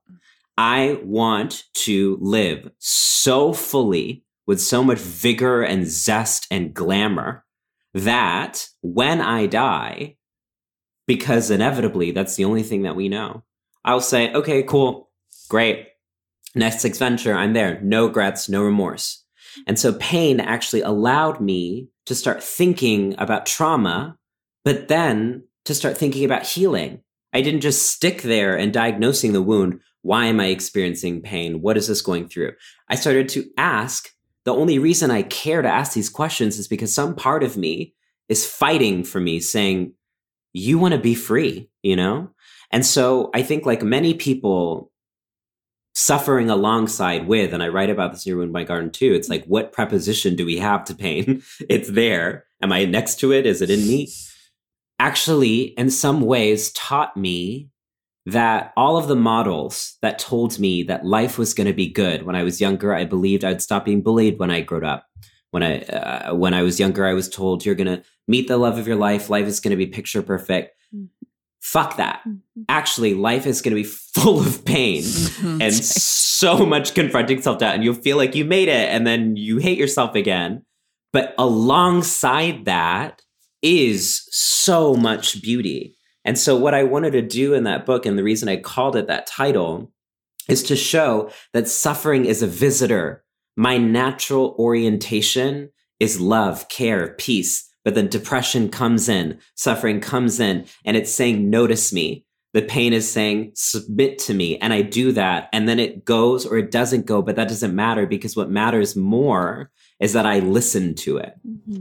I want to live so fully with so much vigor and zest and glamour that when I die, because inevitably that's the only thing that we know, I'll say, okay, cool, great. Next adventure, I'm there. No regrets, no remorse. And so pain actually allowed me to start thinking about trauma, but then to start thinking about healing. I didn't just stick there and diagnosing the wound. Why am I experiencing pain? What is this going through? I started to ask. The only reason I care to ask these questions is because some part of me is fighting for me, saying, you want to be free, you know? And so I think like many people suffering alongside with, and I write about this in Your Wound, My Garden too, it's like, what preposition do we have to pain? It's there. Am I next to it? Is it in me? Actually, in some ways, taught me that all of the models that told me that life was going to be good when I was younger, I believed I'd stop being bullied when I grew up. When I was younger, I was told you're going to meet the love of your life. Life is going to be picture perfect. Fuck that. Actually, life is going to be full of pain and so much confronting self-doubt. And you'll feel like you made it and then you hate yourself again. But alongside that is so much beauty. And so what I wanted to do in that book, and the reason I called it that title, is to show that suffering is a visitor. My natural orientation is love, care, peace. But then depression comes in, suffering comes in, and it's saying, notice me. The pain is saying, submit to me. And I do that. And then it goes or it doesn't go, but that doesn't matter, because what matters more is that I listen to it.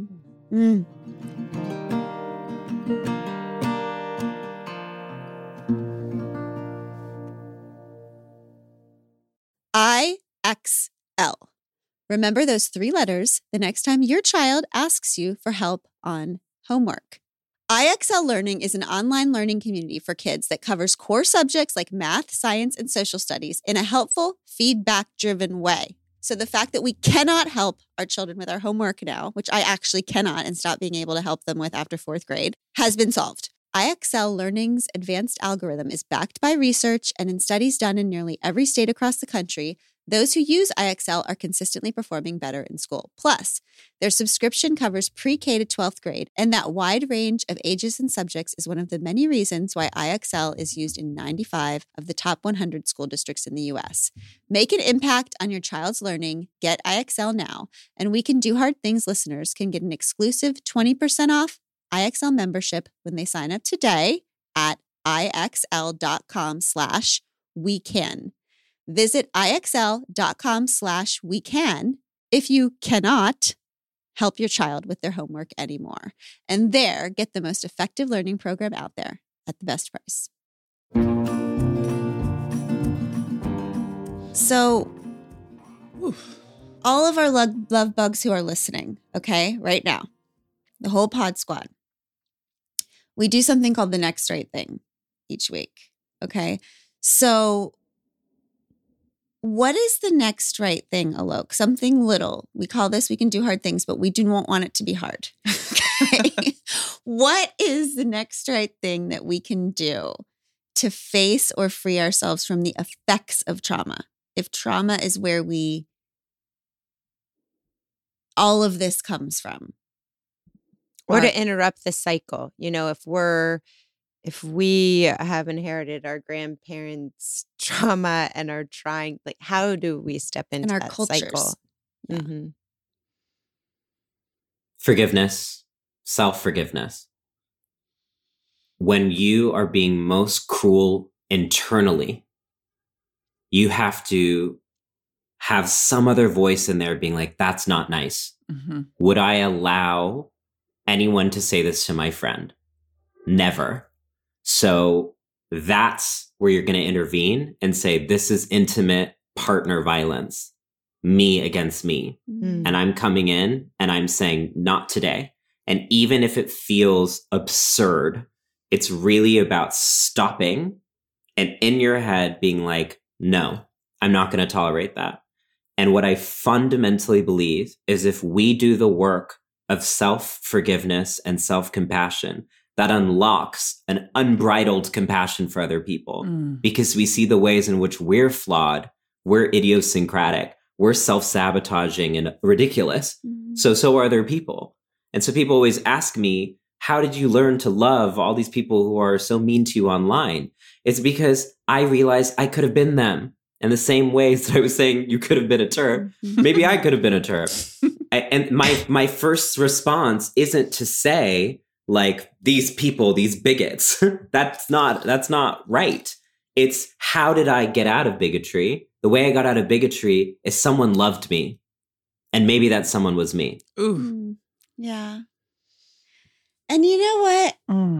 IXL. Remember those 3 letters the next time your child asks you for help on homework. IXL Learning is an online learning community for kids that covers core subjects like math, science, and social studies in a helpful, feedback-driven way. So the fact that we cannot help our children with our homework now, which I actually cannot and stop being able to help them with after 4th grade, has been solved. IXL Learning's advanced algorithm is backed by research, and in studies done in nearly every state across the country, those who use IXL are consistently performing better in school. Plus, their subscription covers pre-K to 12th grade, and that wide range of ages and subjects is one of the many reasons why IXL is used in 95 of the top 100 school districts in the U.S. Make an impact on your child's learning. Get IXL now. And We Can Do Hard Things listeners can get an exclusive 20% off IXL membership when they sign up today at IXL.com/wecan. Visit IXL.com/wecan if you cannot help your child with their homework anymore. And there, get the most effective learning program out there at the best price. So, all of our love bugs who are listening, okay, right now, the whole pod squad, we do something called the next right thing each week. Okay. So what is the next right thing, Alok? Something little. We call this, we can do hard things, but we do not want it to be hard. Okay. What is the next right thing that we can do to face or free ourselves from the effects of trauma? If trauma is where all of this comes from. Or to interrupt the cycle. You know, if we have inherited our grandparents' trauma and are trying, like, how do we step into our that cultures. cycle? Yeah. Mm-hmm. Forgiveness, self-forgiveness. When you are being most cruel internally, you have to have some other voice in there being like, that's not nice. Mm-hmm. Would I allow anyone to say this to my friend? Never. So that's where you're going to intervene and say, this is intimate partner violence, me against me. Mm. And I'm coming in and I'm saying, not today. And even if it feels absurd, it's really about stopping and in your head being like, no, I'm not going to tolerate that. And what I fundamentally believe is if we do the work of self-forgiveness and self-compassion, that unlocks an unbridled compassion for other people because we see the ways in which we're flawed, we're idiosyncratic, we're self-sabotaging and ridiculous. Mm-hmm. So are other people. And so people always ask me, how did you learn to love all these people who are so mean to you online? It's because I realized I could have been them. In the same ways that I was saying you could have been a TERP, maybe I could have been a TERP. And my first response isn't to say, like, these people, these bigots. That's not right. It's how did I get out of bigotry? The way I got out of bigotry is someone loved me. And maybe that someone was me. Ooh. Yeah. And you know what?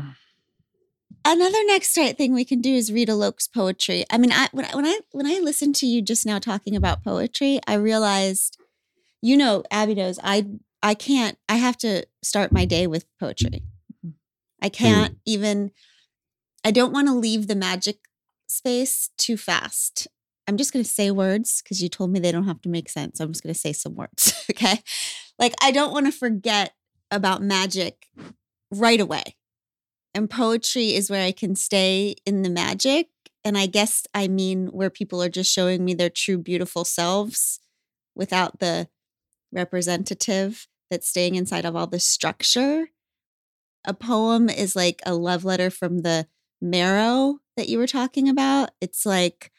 Another next right thing we can do is read Alok's poetry. I mean, when I listened to you just now talking about poetry, I realized, you know, Abby knows I have to start my day with poetry. I can't even, I don't want to leave the magic space too fast. I'm just going to say words because you told me they don't have to make sense. I'm just going to say some words. Okay. Like, I don't want to forget about magic right away. And poetry is where I can stay in the magic. And I guess I mean where people are just showing me their true, beautiful selves without the representative that's staying inside of all the structure. A poem is like a love letter from the marrow that you were talking about. It's like,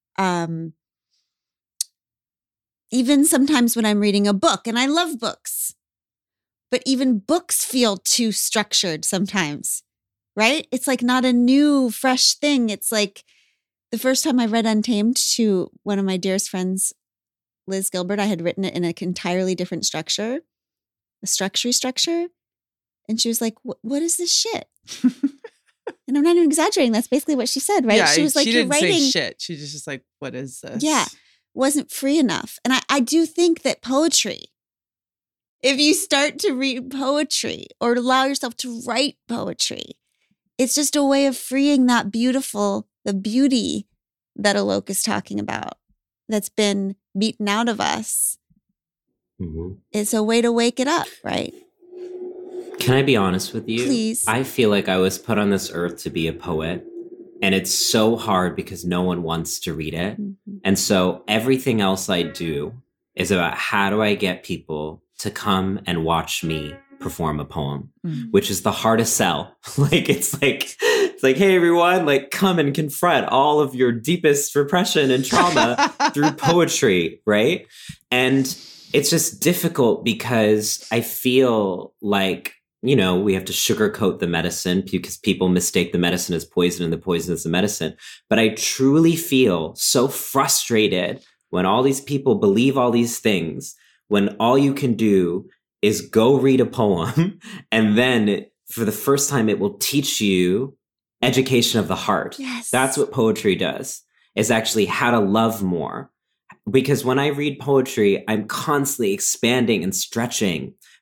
even sometimes when I'm reading a book, and I love books, but even books feel too structured sometimes, right? It's like not a new, fresh thing. It's like the first time I read Untamed to one of my dearest friends, Liz Gilbert, I had written it in an entirely different structure, a structure. And she was like, what is this shit? And I'm not even exaggerating. That's basically what she said, right? Yeah, she was like, she you're didn't writing. say shit. She was just like, what is this? Yeah, wasn't free enough. And I do think that poetry, if you start to read poetry or allow yourself to write poetry, it's just a way of freeing that the beauty that Alok is talking about that's been beaten out of us. Mm-hmm. It's a way to wake it up, right? Can I be honest with you? Please. I feel like I was put on this earth to be a poet. And it's so hard because no one wants to read it. Mm-hmm. And so everything else I do is about how do I get people to come and watch me perform a poem, which is the hardest sell. It's like, hey, everyone, like, come and confront all of your deepest repression and trauma through poetry, right? And it's just difficult because I feel like, you know, we have to sugarcoat the medicine because people mistake the medicine as poison and the poison as the medicine. But I truly feel so frustrated when all these people believe all these things, when all you can do is go read a poem and then for the first time it will teach you education of the heart. Yes. That's what poetry does, is actually how to love more. Because when I read poetry, I'm constantly expanding and stretching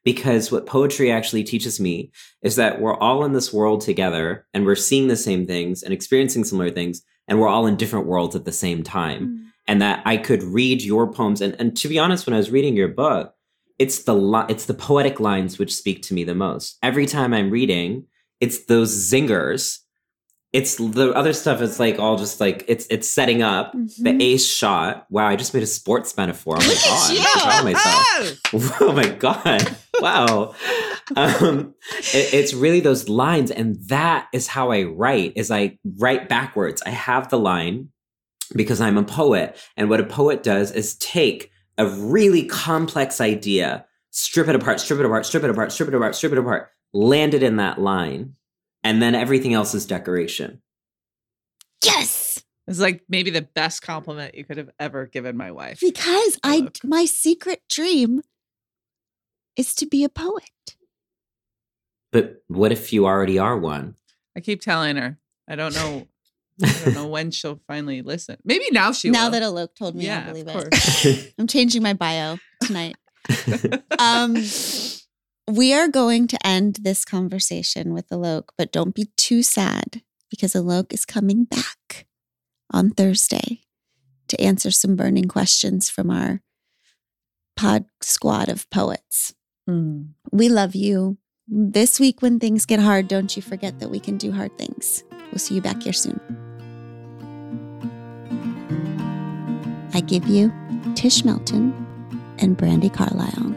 because what poetry actually teaches me is that we're all in this world together and we're seeing the same things and experiencing similar things, and we're all in different worlds at the same time. And that I could read your poems. And to be honest, when I was reading your book, it's the poetic lines which speak to me the most. Every time I'm reading, it's those zingers. It's the other stuff is like all just like it's setting up the ace shot. Wow, I just made a sports metaphor. Oh my God. I'm so proud of myself. Oh my God. Wow. It's really those lines. And that is how I write, is I write backwards. I have the line because I'm a poet. And what a poet does is take a really complex idea, strip it apart, land it in that line. And then everything else is decoration. Yes. It's like maybe the best compliment you could have ever given my wife. Because my secret dream is to be a poet. But what if you already are one? I keep telling her. I don't know when she'll finally listen. Maybe now she will. Now that Alok told me, Yeah, I believe of it. course. I'm changing my bio tonight. We are going to end this conversation with Alok, but don't be too sad because Alok is coming back on Thursday to answer some burning questions from our pod squad of poets. We love you. This week when things get hard, don't you forget that we can do hard things. We'll see you back here soon. I give you Tish Melton and Brandi Carlile.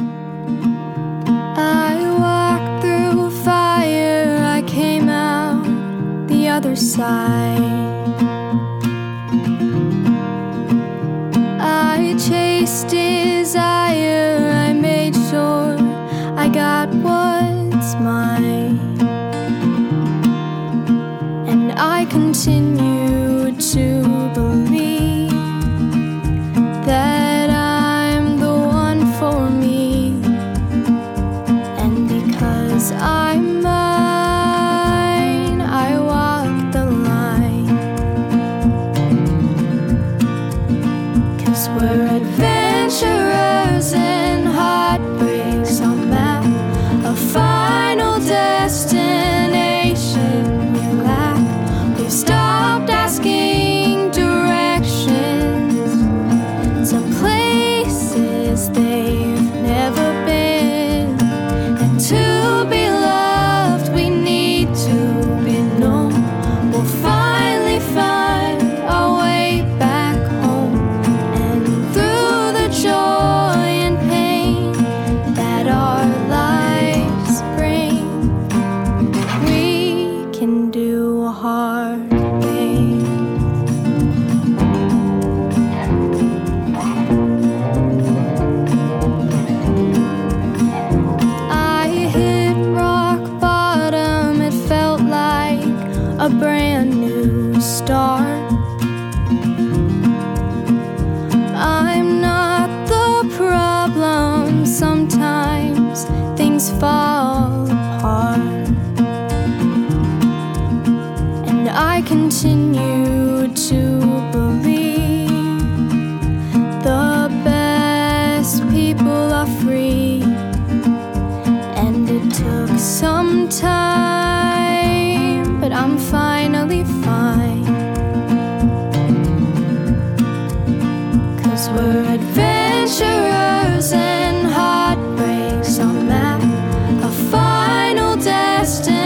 I walked through fire, I came out the other side. I chased desire, I made sure I got what's mine. And I continue to believe that I'm the one for me. And because I'm mine, I walk the line. 'Cause we're adventurers and heartbreaks on map, a final destination we lack. We've stopped asking directions to places they've never been. And to be loved, we need to be known. We'll finally find our way back home. And through the joy and pain that our lives bring, we can do a hard thing. I hit rock bottom, it felt like a brand new start. I'm not the problem, sometimes things fall apart. And I continue to believe the best people are free. And it took some time, but I'm finally fine. 'Cause we're adventurers and heartbreaks on map, a final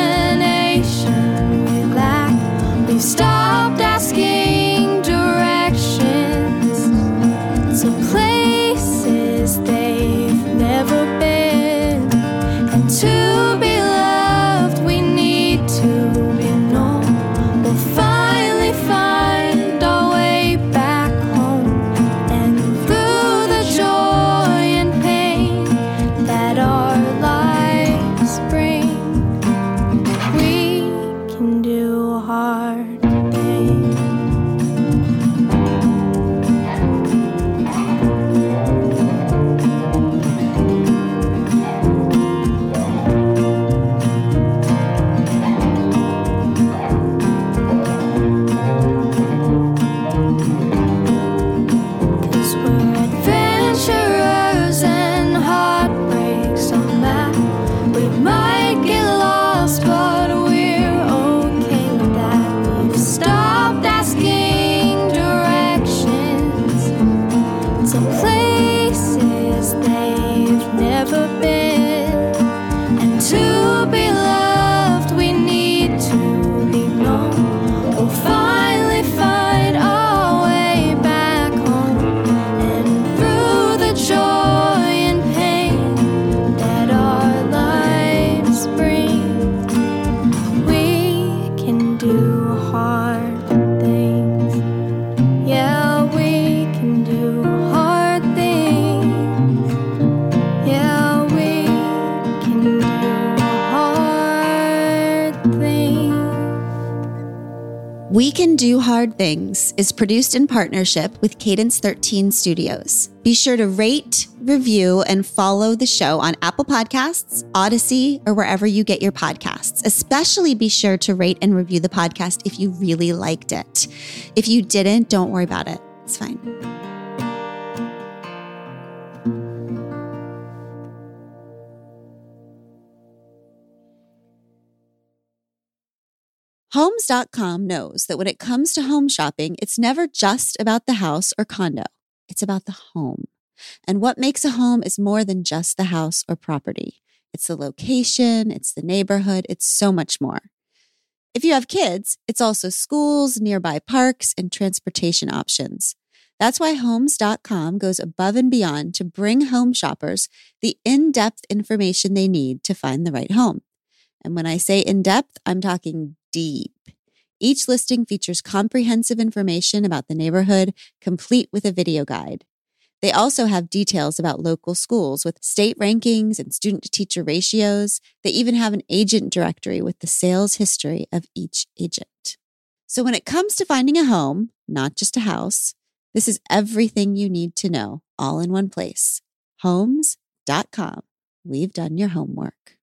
destination we lack. We've stopped asking directions a bit. And to be loved, we need to be known. We'll finally find our way back home. And through the joy and pain that our lives bring, we can do hard things. Yeah, we can do hard things. Yeah, we can do hard things. We Can Do Hard Things is produced in partnership with Cadence 13 Studios. Be sure to rate, review, and follow the show on Apple Podcasts, Odyssey, or wherever you get your podcasts. Especially be sure to rate and review the podcast if you really liked it. If you didn't, don't worry about it. It's fine. Homes.com knows that when it comes to home shopping, it's never just about the house or condo. It's about the home. And what makes a home is more than just the house or property. It's the location, it's the neighborhood, it's so much more. If you have kids, it's also schools, nearby parks, and transportation options. That's why Homes.com goes above and beyond to bring home shoppers the in-depth information they need to find the right home. And when I say in-depth, I'm talking deep. Each listing features comprehensive information about the neighborhood, complete with a video guide. They also have details about local schools with state rankings and student-to-teacher ratios. They even have an agent directory with the sales history of each agent. So when it comes to finding a home, not just a house, this is everything you need to know, all in one place. Homes.com. We've done your homework.